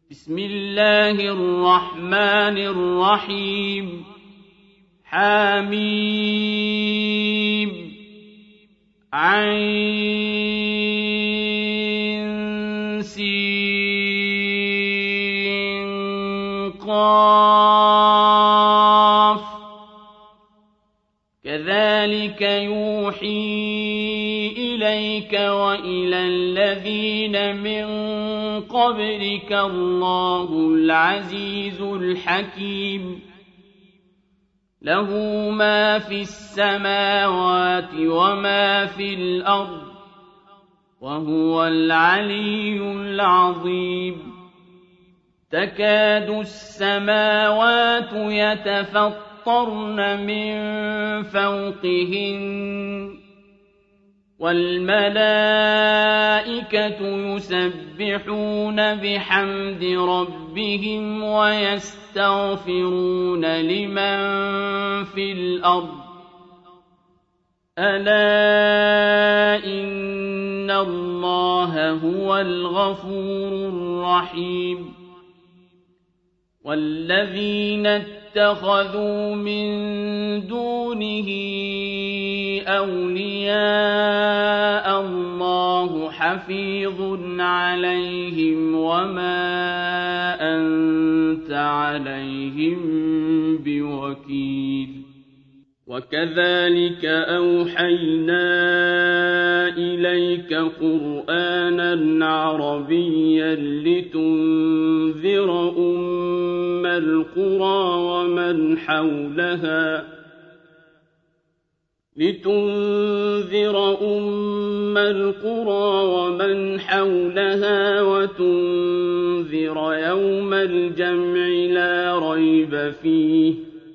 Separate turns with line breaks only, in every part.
بسم الله الرحمن الرحيم حميم عين سين قاف كذلك يوحي إليك وإلى الذين من قبلك الله العزيز الحكيم له ما في السماوات وما في الأرض وهو العلي العظيم تكاد السماوات يتفطرن من فوقهن والملائكة يسبحون بحمد ربهم ويستغفرون لمن في الأرض ألا إن الله هو الغفور الرحيم والذين اتخذوا من دونه أولياء الله حفيظ عليهم وما أنت عليهم بوكيل وكذلك أوحينا إليك قرآنا عربيا لتنذر أم القرى ومن حولها وتنذر يوم الجمع لا ريب فيه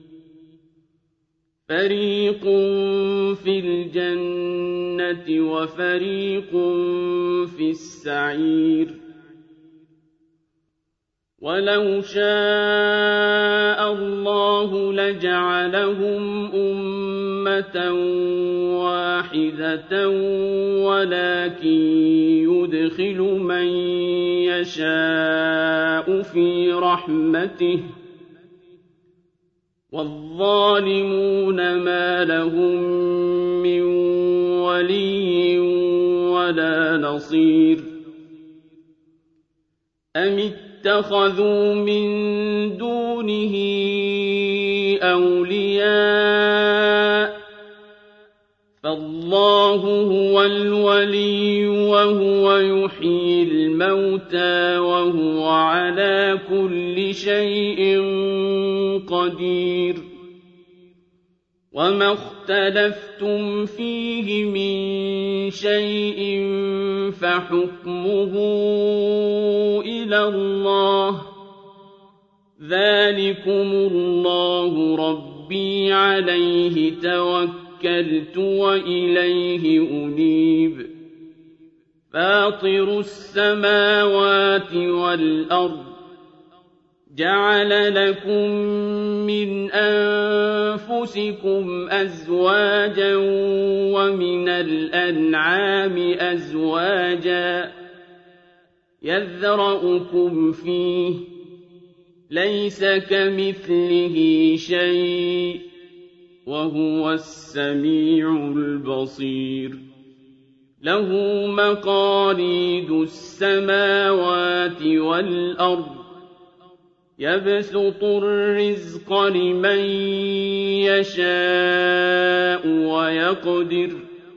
فريق في الجنة وفريق في السعير ولو شاء الله لجعلهم أمة واحدة ولكن يدخل من يشاء في رحمته والظالمون ما لهم من ولي ولا نصير أم اتخذوا من دونه أولياء فالله هو الولي وهو يحيي الموتى وهو على كل شيء قدير وما اختلفتم فيه من شيء فحكمه إلى الله ذلكم الله ربي عليه توكلت وإليه أنيب فاطر السماوات والأرض جعل لكم من أنفسكم أزواجا ومن الأنعام أزواجا يذرأكم فيه ليس كمثله شيء وهو السميع البصير له مقاليد السماوات والأرض يبسط الرزق لمن يشاء ويقدر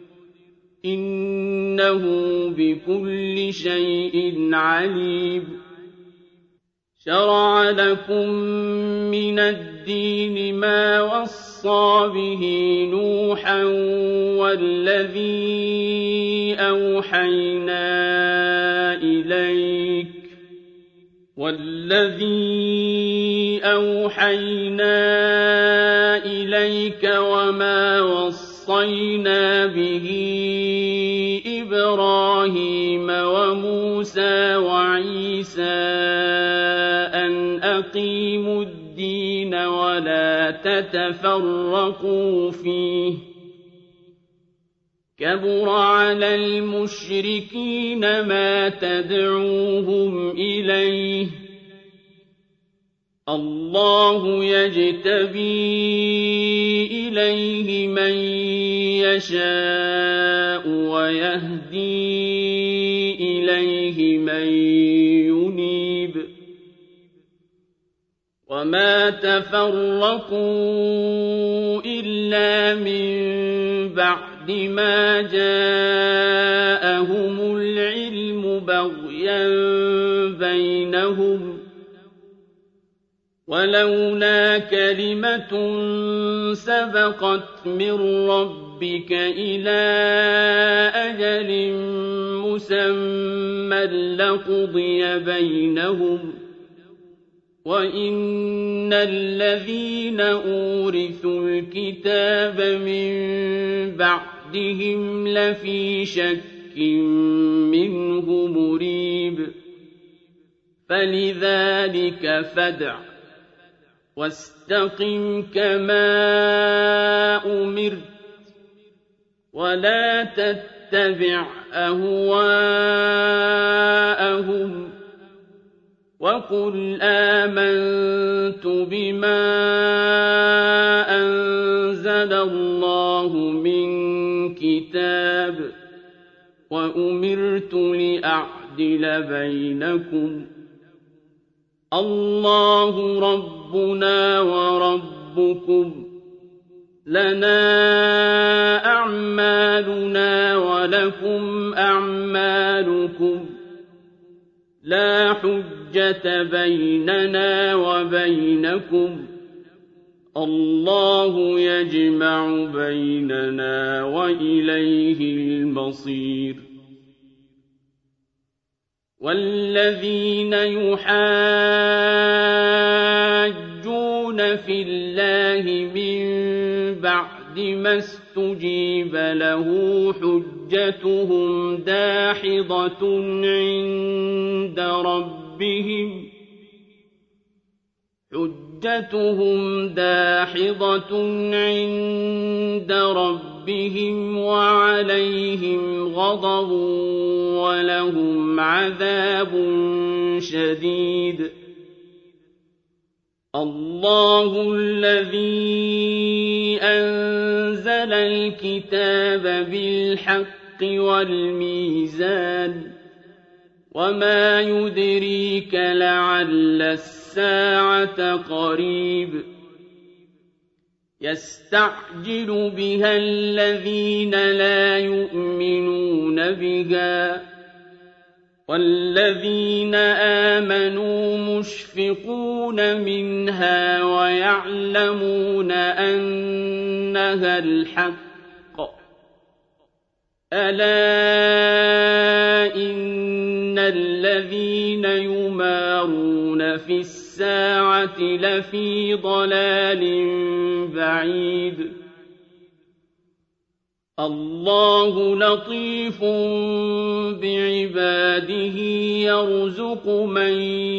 إنه بكل شيء عليم شرع لكم من الدين ما وصى به نوحا والذي أوحينا إليك وما وصينا به إبراهيم وموسى وعيسى أن أقيموا الدين ولا تتفرقوا فيه كبر على المشركين ما تدعوهم إليه الله يجتبي إليه من يشاء ويهدي إليه من ينيب وما تفرقوا إلا من بعد ما جاءهم العلم بغيا بينهم ولولا كلمة سبقت من ربك إلى أجل مسمى لقضي بينهم وإن الذين أورثوا الكتاب من بعدهم لفي شك منه مريب فلذلك فادع واستقم كما أمرت ولا تتبع أهواءهم وقل آمنت بما أنزل الله من كتاب وأمرت لأعدل بينكم الله ربنا وربكم لنا أعمالنا ولكم أعمالكم لا حجة بيننا وبينكم الله يجمع بيننا وإليه المصير والذين يحاجون في الله من بعد ما استجيب له حجتهم داحضة عند ربهم وعليهم غضب ولهم عذاب شديد الله الذي أنزل الكتاب بالحق والميزان وما يدريك لعل الساعة قريب يستعجل بها الذين لا يؤمنون بها والذين آمنوا مشفقون منها ويعلمون أنها الحق ألا إن الذين يمارون في الساعة لفي ضلال بعيد الله لطيف بعباده يرزق من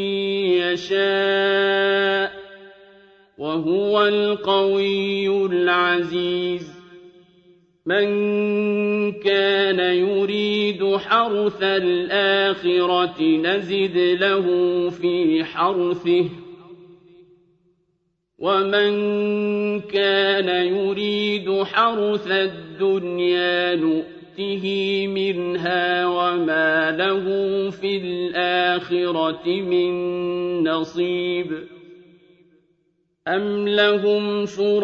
يشاء وهو القوي العزيز من كان يريد حرث الآخرة نزد له في حرثه ومن كان يريد حرث الدنيا نؤته منها وما له في الآخرة من نصيب أم لهم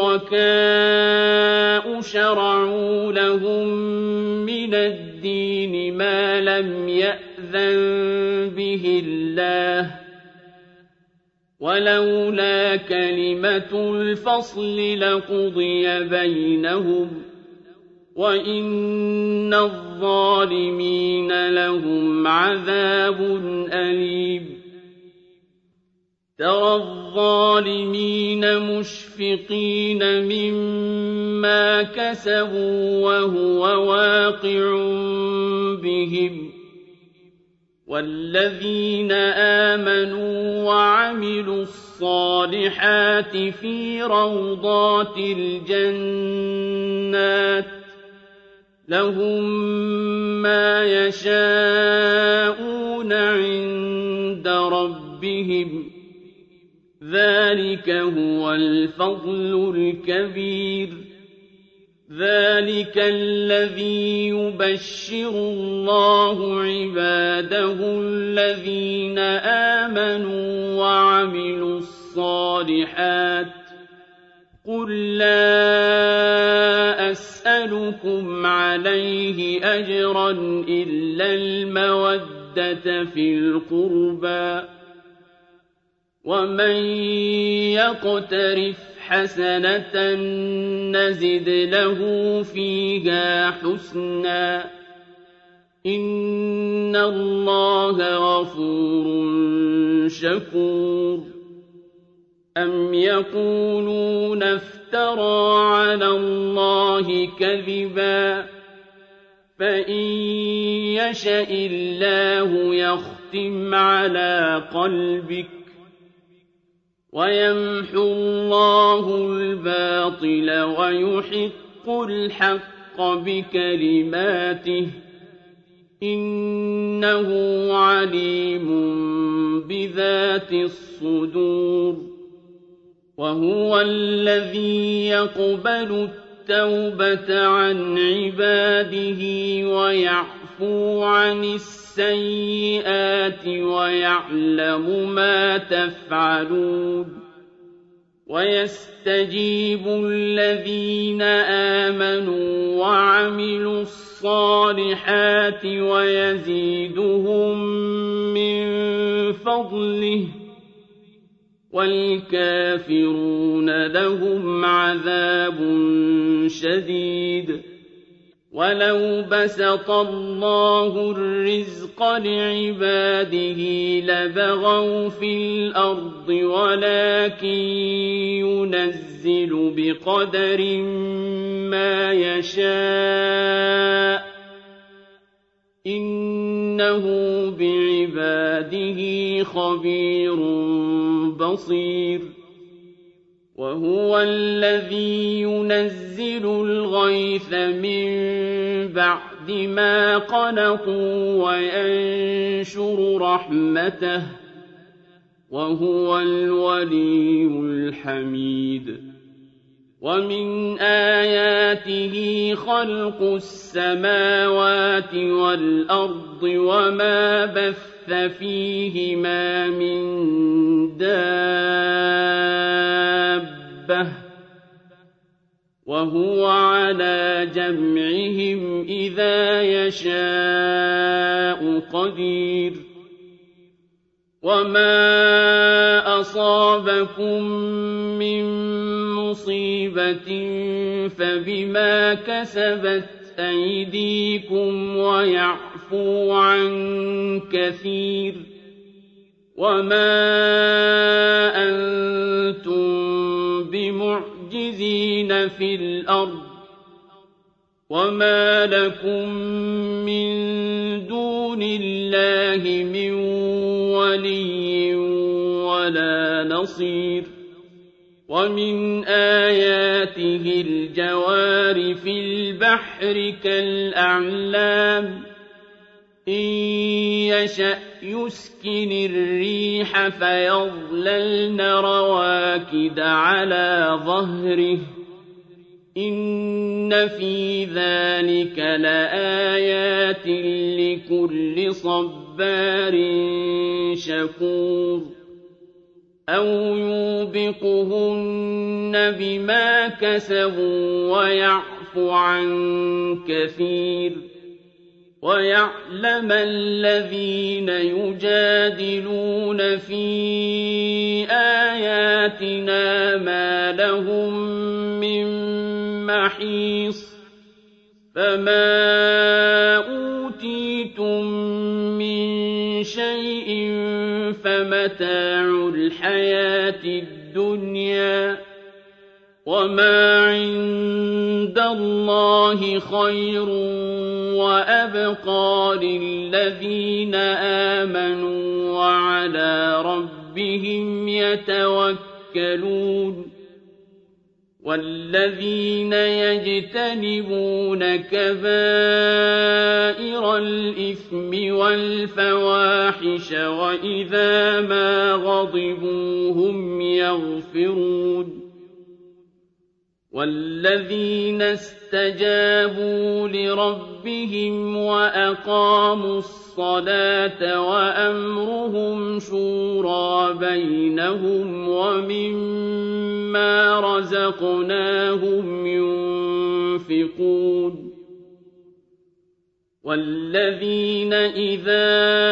شركاء شرعوا لهم من الدين ما لم يأذن به الله ولولا كلمة الفصل لقضي بينهم وإن الظالمين لهم عذاب أليم ترى الظالمين مشفقين مما كسبوا وهو واقع بهم والذين آمنوا وعملوا الصالحات في روضات الجنات لهم ما يشاءون عند ربهم ذلك هو الفضل الكبير ذلك الذي يبشر الله عباده الذين آمنوا وعملوا الصالحات قل لا أسألكم عليه أجرا إلا المودة في القربى ومن يقترف حسنة نزد له فيها حسنا إن الله غفور شكور أم يقولون افترى على الله كذبا فإن يشأ الله يختم على قلبك ويمحو الله الباطل ويحق الحق بكلماته إنه عليم بذات الصدور وهو الذي يقبل التوبة عن عباده ويعفو عن السيئات ويعلم ما تفعلون ويستجيب الذين آمنوا وعملوا الصالحات ويزيدهم من فضله والكافرون لهم عذاب شديد ولو بسط الله الرزق لعباده لبغوا في الأرض ولكن ينزل بقدر ما يشاء إنه بعباده خبير بصير وهو الذي ينزل الغيث من بعد ما قنطوا وينشر رحمته وهو الولي الحميد ومن آياته خلق السماوات والأرض وما بث فيهما من دابة وهو على جمعهم إذا يشاء قدير وما أصابكم من مصيبة فبما كسبت أيديكم ويعفو عن كثير وما أنتم بمعجزين في الأرض وما لكم من دون الله من ولي ولا نصير ومن آياته الجوار في البحر كالأعلام إن يشأ يسكن الريح فيظللن رواكد على ظهره إن في ذلك لآيات لكل صبار شكور أو يوبقهن بما كسبوا ويعفو عن كثير ويعلم الذين يجادلون في آياتنا ما لهم من محيص فما أوتيتم من شيء فمتاع الحياة الدنيا وما عند الله خير وأبقى للذين آمنوا وعلى ربهم يتوكلون وَالَّذِينَ يَجْتَنِبُونَ كَبَائِرَ الْإِثْمِ وَالْفَوَاحِشَ وَإِذَا مَا غَضِبُوا هُمْ يَغْفِرُونَ وَالَّذِينَ اسْتَجَابُوا لِرَبِّهِمْ وَأَقَامُوا الصَّلَاةَ وَأَمْرُهُمْ شُورَىٰ بَيْنَهُمْ وَمِمَّا رَزَقْنَاهُمْ يُنفِقُونَ وَالَّذِينَ إِذَا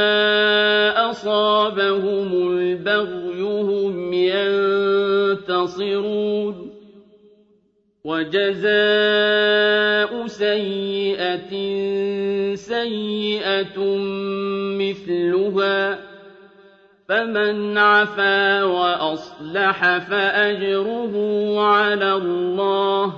أَصَابَهُمُ الْبَغْيُ هُمْ يَنتَصِرُونَ وَجَزَاءُ سَيِّئَةٍ سَيِّئَةٌ مِثْلُهَا فَمَنْ عَفَا وَأَصْلَحَ فَأَجْرُهُ عَلَى اللَّهِ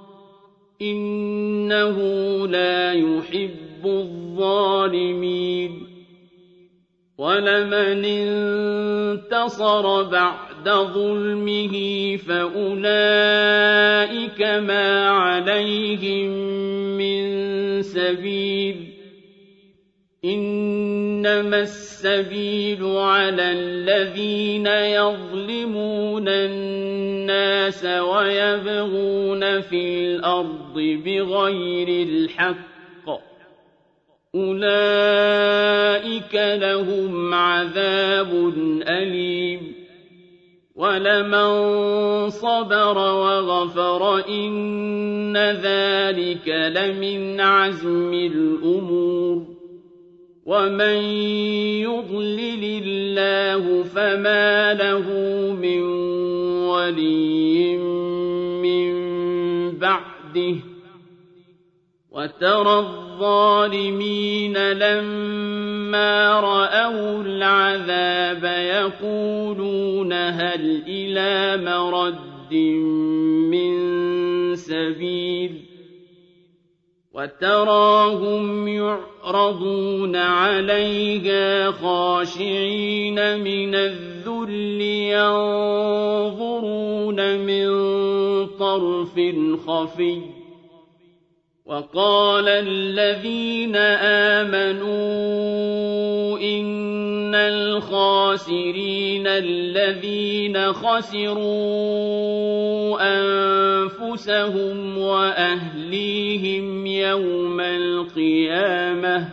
إِنَّهُ لَا يُحِبُّ الظَّالِمِينَ وَلَمَنِ انتَصَرَ بَعْدَ ظُلْمِهِ فَأُولَٰئِكَ مَا عَلَيْهِم مِّن سَبِيلٍ إِنَّمَا السَّبِيلُ عَلَى الَّذِينَ يَظْلِمُونَ النَّاسَ وَيَبْغُونَ فِي الْأَرْضِ بِغَيْرِ الْحَقِّ أُولَٰئِكَ لَهُمْ عَذَابٌ أَلِيمٌ وَلَمَن صَبَرَ وَغَفَرَ إِنَّ ذَٰلِكَ لَمِنْ عَزْمِ الْأُمُورِ وَمَن يُضْلِلِ اللَّهُ فَمَا لَهُ مِن وَلِيٍّ مِّن بَعْدِهِ وَتَرَى الظَّالِمِينَ لَمَّا رَأَوُا الْعَذَابَ يَقُولُونَ هَلْ إِلَىٰ مَرَدٍّ مِّن سَبِيلٍ وَتَرَاهُمْ يُعْرَضُونَ عَلَيْهَا خَاشِعِينَ مِنَ الذُّلِّ يَنظُرُونَ مِن طَرْفٍ خَفِيٍّ وَقَالَ الَّذِينَ آمَنُوا إِنَّ الْخَاسِرِينَ الَّذِينَ خَسِرُوا أَنفُسَهُمْ وَأَهْلِيهِمْ يَوْمَ الْقِيَامَةِ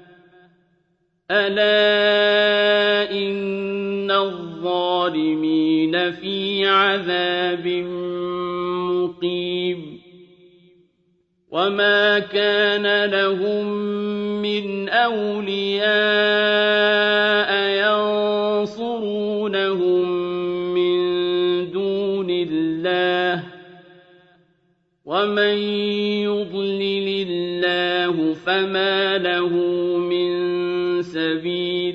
أَلَا إِنَّ الظَّالِمِينَ فِي عَذَابٍ مُّقِيمٍ وَمَا كَانَ لَهُم مِّنْ أَوْلِيَاءَ يَنصُرُونَهُم مِّن دُونِ اللَّهِ ۗ وَمَن يُضْلِلِ اللَّهُ فَمَا لَهُ مِن سَبِيلٍ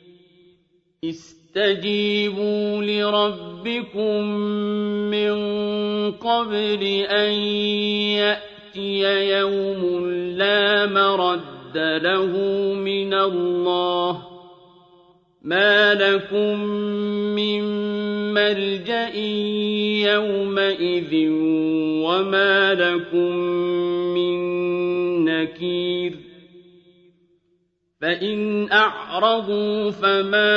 اسْتَجِيبُوا لِرَبِّكُم مِّن قَبْلِ أَن يَأْتِيَ يَوْمٌ لَّا مَرَدَّ لَهُ مِنَ اللَّهِ مَا لَكُم مِّن مَّلْجَإٍ يَوْمَئِذٍ وَمَا لَكُم مِّن نَّكِيرٍ فَإِنْ أَعْرَضُوا فَمَا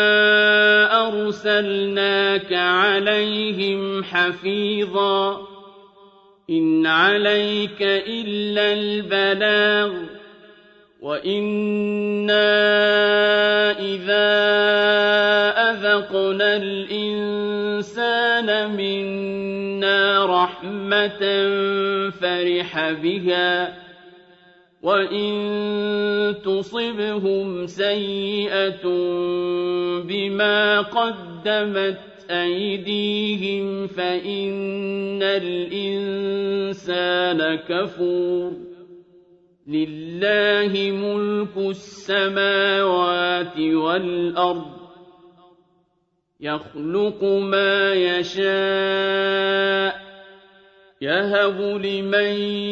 أَرْسَلْنَاكَ عَلَيْهِمْ حَفِيظًا إِنْ عَلَيْكَ إِلَّا الْبَلَاغُ وَإِنَّا إِذَا أَذَقْنَا الْإِنسَانَ مِنَّا رَحْمَةً فَرِحَ بِهَا وَإِن تُصِبْهُمْ سَيِّئَةٌ بِمَا قَدَّمَتْ أَيْدِيهِمْ فَإِنَّ الْإِنسَانَ كَفُورٌ لِلَّهِ مُلْكُ السَّمَاوَاتِ وَالْأَرْضِ يَخْلُقُ مَا يَشَاءُ يَهَبُ لِمَن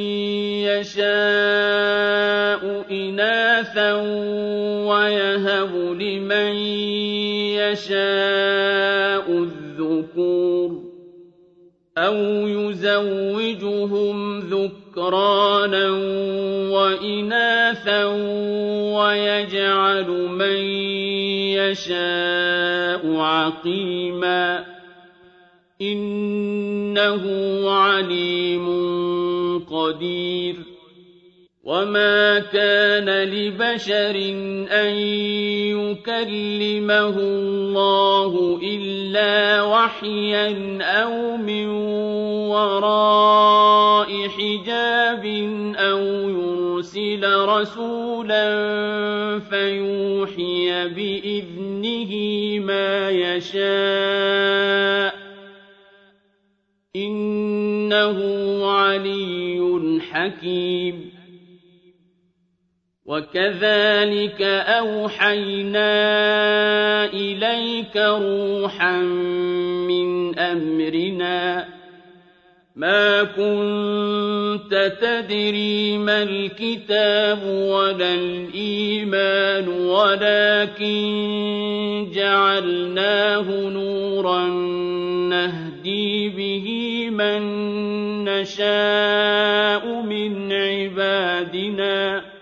يَشَاءُ إِنَاثًا وَيَهَبُ لِمَن يَشَاءُ الذُّكُورَ أَوْ يُزَوِّجُهُمْ ذُكْرَانًا وَإِنَاثًا وَيَجْعَلُ مَن يَشَاءُ عَقِيمًا ۚ إِنَّهُ عَلِيمٌ قَدِيرٌ وَمَا كَانَ لِبَشَرٍ أَن يُكَلِّمَهُ اللَّهُ إِلَّا وَحْيًا أَوْ مِن وَرَاءِ حِجَابٍ أَوْ يُرْسِلَ رَسُولًا فَيُوحِيَ بِإِذْنِهِ مَا يَشَاءُ ۚ إِنَّهُ عَلِيٌّ حَكِيمٌ وَكَذَٰلِكَ أَوْحَيْنَا إِلَيْكَ رُوحًا مِّنْ أَمْرِنَا ۚ مَا كُنتَ تَدْرِي مَا الْكِتَابُ وَلَا الْإِيمَانُ وَلَٰكِن جَعَلْنَاهُ نُورًا نَّهْدِي بِهِ مَن نَّشَاءُ مِنْ عِبَادِنَا ۚ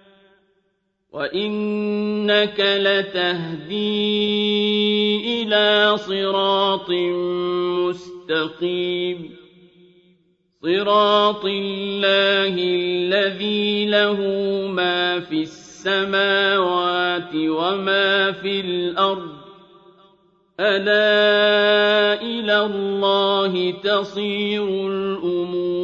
وَإِنَّكَ لَتَهْدِي إِلَىٰ صِرَاطٍ مُّسْتَقِيمٍ صِرَاطِ اللَّهِ الَّذِي لَهُ مَا فِي السَّمَاوَاتِ وَمَا فِي الْأَرْضِ ۗ أَلَا إِلَى اللَّهِ تَصِيرُ الْأُمُورُ